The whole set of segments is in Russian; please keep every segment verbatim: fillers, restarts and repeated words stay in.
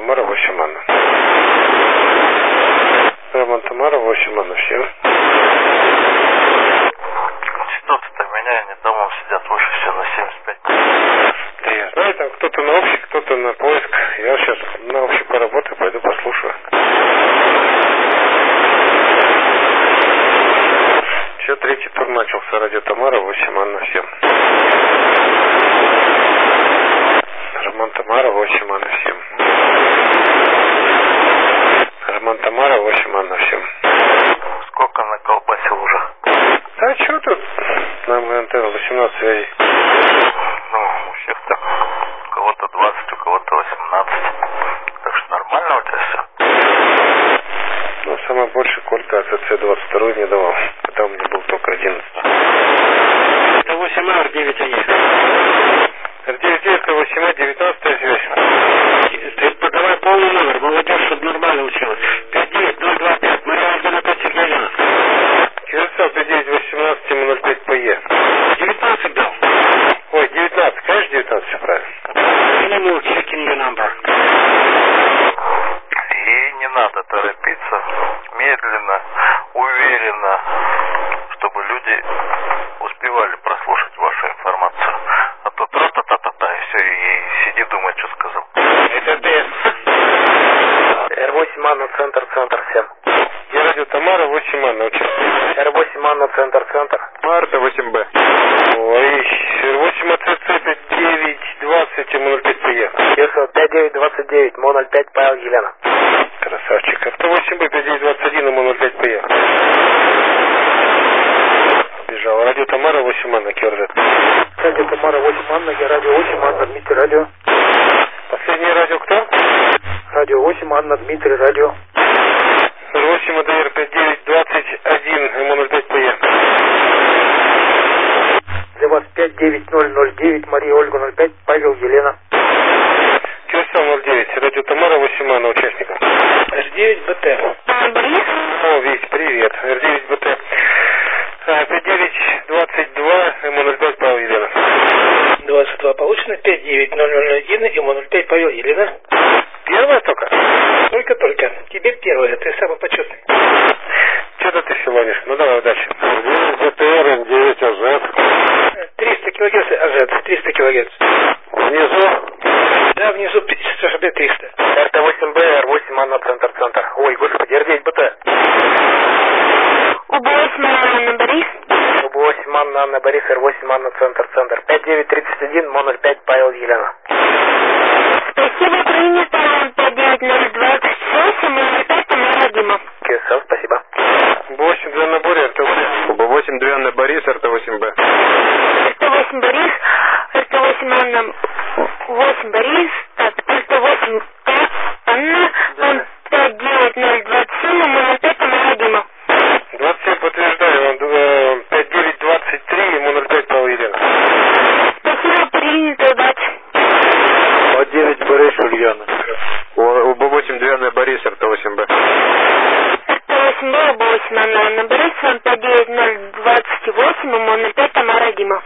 Тамара, восемь Анна. Роман Тамара, восемь Анна, всем. Частоты-то меня, они домом сидят, выше все на семьдесят пять. Да я знаю, там кто-то на общий, кто-то на поиск. Я сейчас на общий поработаю, пойду послушаю. Все, третий тур начался. Радио Тамара, восемь Анна, всем. Роман Тамара, восемь Анна, всем. Роман Тамара, восемь Анна, всем. Сколько наколбасил уже? А что тут? Нам антенна восемнадцать связей. Ну, у всех так. У кого-то двадцать, у кого-то восемнадцать. Так что нормально у тебя все? Ну, самое больше Колька АЦЦ двадцать два не давал. Когда у меня был только одиннадцать. Это восемь А, Р девять А. Р девять девять, восемь А, девятнадцатая связь. Ты подавай полный номер, молодежь, чтобы нормально училась. пять девять ноль два пять, Мария Ольга Петчик Елена. Кирсал пять девять восемнадцать ноль пять П Е. девятнадцать дал. Ой, девятнадцать, конечно, девятнадцать, все правильно. Animal checking the number. И не надо торопиться. Медленно, уверенно, чтобы люди успевали прослушать вашу информацию. А то тра-та-та-та-та, и все, и сиди думай, что сказал. Это ты. Р восемь Анна, центр, центр, всем. Я радио Тамара, восемь Анна, участвую. Р восемь Анна, центр, центр. Марта, восемь Б. Ой, Р восемь А Ц Ц пять девять двадцать ноль пять П Е. Кирсал пять девять двадцать девять ноль пять Павел Елена. Красавчик. Авто восемь Б пять девять двадцать один ноль пять П Е. Бежал. Радио Тамара, восемь Анна, Кёрзет. Радио Тамара, восемь Анна, я радио восемь Анна, Дмитрий, радио. Последнее радио кто? Радио восемь Анна, Дмитрий, радио. Р восемь А Д Р пять девять двадцать один ноль пять П Е. Для вас пять девять ноль ноль девять, Мария Ольга ноль пять, Павел Елена. Кирсал ноль девять, радио Тамара, восемь Анна, участников. Р девять Б Т. О, Вить, привет. Р девять Б Т. пять девять двадцать два ноль пять Павел Елена. двадцать два получено, пять девять ноль ноль один и ноль пять Павел Елена. Первая только? Только-только. Теперь первая, ты самый почетный. Что-то ты филонишь. Ну давай дальше. Б Т Р Н девять А З. триста килогерц А З, триста килогерц. Внизу? Да, внизу Б триста. Р Т восемь Б, Р восемь Анна, центр, центр. Ой, господи, Р девять Б Т. У Б восемь Анна Борис. У Б восемь Анна, Анна Борис, Р восемь Анна, центр, центр. пять девять тридцать один ноль пять Павел Елена. Спасибо, принято. пять девять ноль двадцать восемь ноль пять Тамара Дима. Кирсал, спасибо. Б восемь два на Боре, Р Т восемь. Б восемь два на Борис, Р Т восемь Б. Р Т восемь Борис, Р Т восемь Анна, восемь Борис, так, Р Т восемь пять Анна, пять девять ноль двадцать семь ноль пять Тамара Дима. двадцать семь подтверждаю, он пять девять двадцать три ноль пять Павел Елена. Спасибо, принято, удачи. Б девять Борис Ульяна. У Б восемь два на Борис, Р Т восемь Б. Р Т восемь Б, Б восемь Анна, Анна Борис, пять девять ноль двадцать восемь ноль пять Тамара Дима.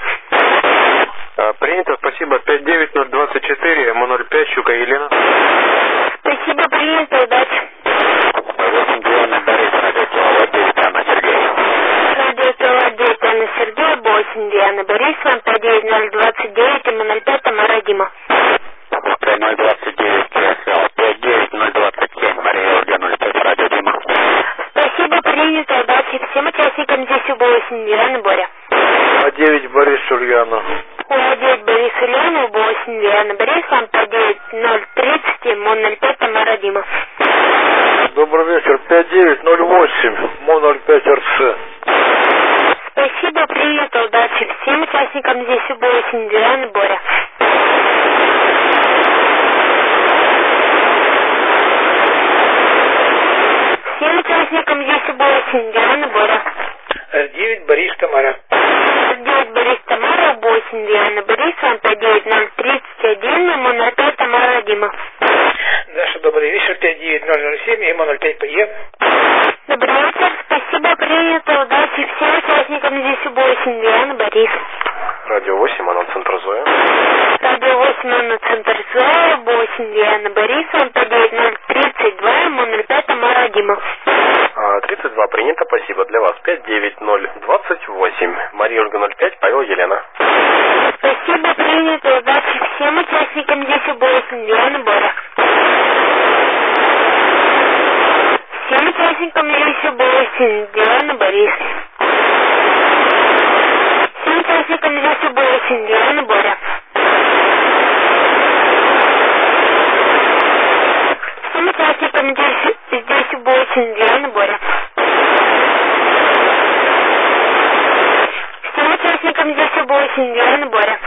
Принято, спасибо. пять девять ноль двадцать четыре ноль пять Щука Елена. Спасибо, принято, удачи. восемь два на Борис, радио Тело девять Анна Сергей. Радио Тело девять Анна Сергей, восемь Диана Борис, пять девять ноль двадцать девять ноль пять Тамара Дима. ноль двадцать девять пять девять ноль двадцать семь Мария Ольга ноль пять радио Дима. Спасибо, принято, удачи всем участникам здесь у Б восемь Диана Боря. А девять Борис Ульяна. У девять Борис Ульяна, у Б восемь Диана Борис, пять девять ноль тридцать ноль пять Тамара Дима. Добрый вечер. пять девять ноль восемь ноль пять Р Ц. Спасибо, принято, удачи всем участникам здесь у Б восемь Диана Боря. Всем участникам здесь у Б восемь Диана Боря. Р девять Борис Тамара. Р девять Борис Тамара, Б восемь Диана Борис, пять девять ноль тридцать один ноль пять Тамара Дима. Даша, добрый вечер, пять девять ноль ноль семь и ноль пять П Е. Добрый вечер, спасибо, принято, удачи всем участникам здесь у Б восемь Диана Борис. Радио восемь, оно центр Зоя. Радио восемь, оно центр Зоя, Б восемь Диана Борис, пять девять участникам здесь восемь, Диана, Борис. Всем участникам здесь восемь, Диана, Боря. Всем участникам здесь, здесь восемь, Диана, Боря. Всем участникам здесь восемь, Диана, Боря.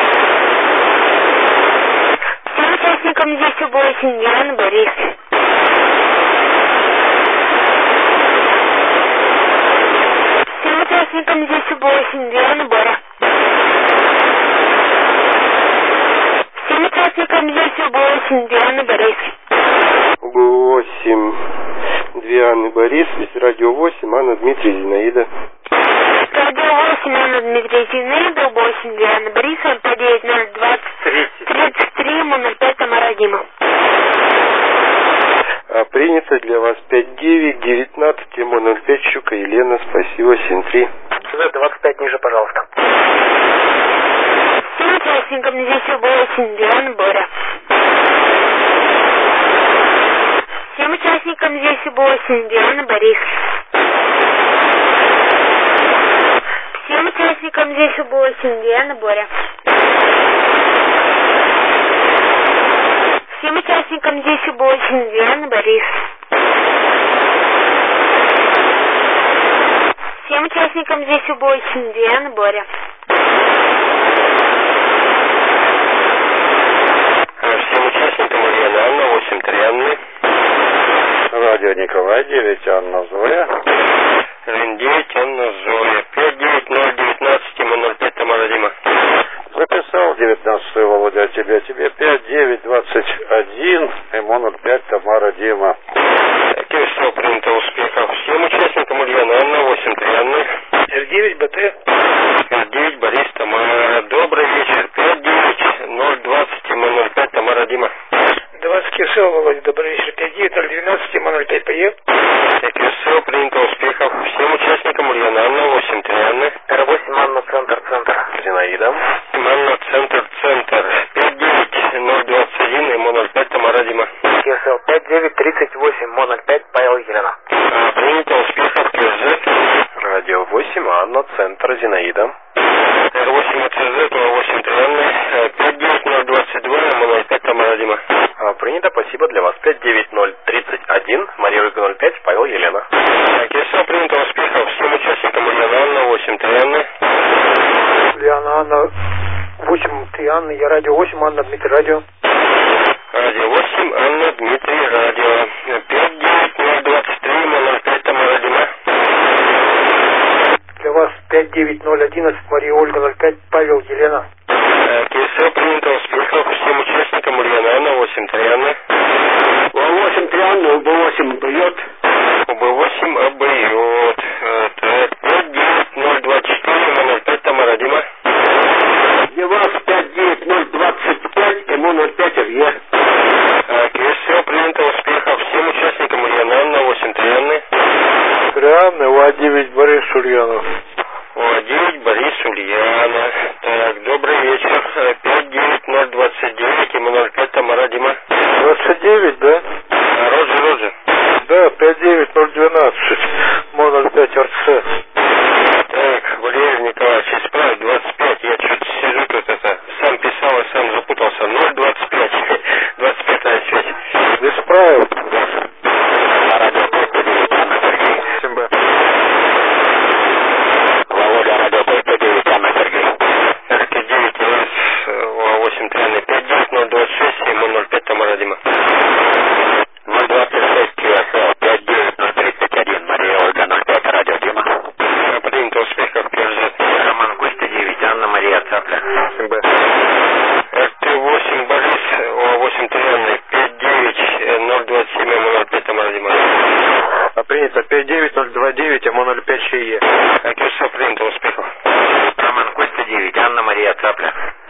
Всем участникам здесь восемь, Диана, Борис. Всем участникам здесь восемь, Диана, Боря. Всем участникам здесь восемь, Диана, Борис. восемь, Диана, Борис, здесь радио восемь, Анна, Дмитрий, Зинаида. Радио восемь, Анна, Дмитрий, Зинаида, восемь, Диана, Борис, пять девять ноль двадцать тридцать три, ноль пять, Тамара, Дима. А принято для вас пять девять девятнадцать, ноль пять, Щука, Елена, спасибо, семь три. двадцать пять ниже, пожалуйста. Всем участникам здесь восемь, Диана, Боря. Всем участникам здесь восемь, Диана, Борис. Всем участникам здесь восемь, Диана, Боря. Всем участникам здесь восемь, Диана, Борис. Всем участникам здесь восемь, Диана, Боря. Всем участникам Ульяна, Анна, восемь, три Анны. Радио Николай, девять, Анна, Зоя. Рен девять, Анна, Зоя. пять девять ноль девятнадцать, ноль пять, Тамара, Дима. Записал девятнадцатую, Володя, тебе, тебе пять девять двадцать один, ноль пять, Тамара, Дима. Какие все принято успехов? Всем участникам Ульяна, Анна, восемь, три Анны. эр девять, БТ. эр девять, Борис, Тамара. Добрый вечер. пять девять ноль двадцать, ноль пять, Тамара, Дима. двадцать Кирсел, Володя, добрый вечер. пять девять ноль двенадцать, ноль пять, поехал. Кирсел, принято успехов. Всем участникам Ульяна, Анна, восемь, три Анны. эр восемь, Анна, центр, центр. Зинаида. Анна, центр, центр. пять девять ноль двадцать один, ноль пять, Тамара, Дима. КСЛ пять девять тридцать восемь, ноль пять, Павел, Елена. А, принято успехов, КЗ. Радио восемь, Анна, центр, Зинаида. эр восемь, ЦЗ, восемь, три Анны. пять девять ноль двадцать два, ноль пять, Тамара, Дима. А, принято, спасибо для вас. пять девять ноль тридцать один, Мария Ольга, ноль пять, Павел, Елена. КСЛ, принято успехов. Всем участникам Ульяна, Анна, восемь, три Анны. Ульяна, Анна, восемь, три Анны, я радио восемь, Анна, Дмитрий, радио. Радио восемь, Анна, Дмитрий, радио. пять девять ноль двадцать три, ноль пять, Тамара, Дима. Для вас пять девять ноль одиннадцать, Мария Ольга, ноль пять, Павел, Елена. КСЛ, принято успехов. Всем участникам Ульяна, Анна, восемь, три Анны. восемь, три Анны, УБ восемь, бьет. УБ восемь, обьет. Так, пять девять ноль двадцать четыре, ноль пять, Тамара, Дима. Для вас пять девять ноль двадцать пять, ноль пять, РЕ. КСЛ, принято успехов. Всем участникам Ульяна, Анна, восемь, три Анны. три Анны, УА девять, Борис, Ульянов. УА девять, Борис, Ульяна. Так, добрый вечер. пять девять ноль двадцать девять, ноль пять, Тамара, Дима. двадцать девять, да? Роджи, Роджи. Да, пять девять ноль двенадцать, ноль пять, РЦ. Так, Валерий Николаевич, исправь, двадцать пять, я чуть сижу тут это, сам писал и сам запутался, ноль двадцать пять, двадцать пятая связь. Исправил. Радио Койко девять, Анна, Сергей. семь бэ. Володя, радио Койко девять, Анна, Сергей. эр тэ девять, восемь, три Анны, пять девять ноль двадцать шесть, ноль пять, Тамара, Дима. ноль двадцать шесть, КСЛ, пять девять ноль тридцать один, Мария Ольга, ноль пять, радио Дима. Принято успехов, Киржи. Роман Костя девять, Анна Мария Цапля. семь бэ. эр тэ восемь, Борис, восемь, три Анны, пять девять ноль двадцать семь, ноль пять, Тамара, Дима. А принято пять девять ноль двадцать девять, ноль пять, ШЕ. Киржи, принято успехов. Роман Костя девять, Анна Мария Цапля.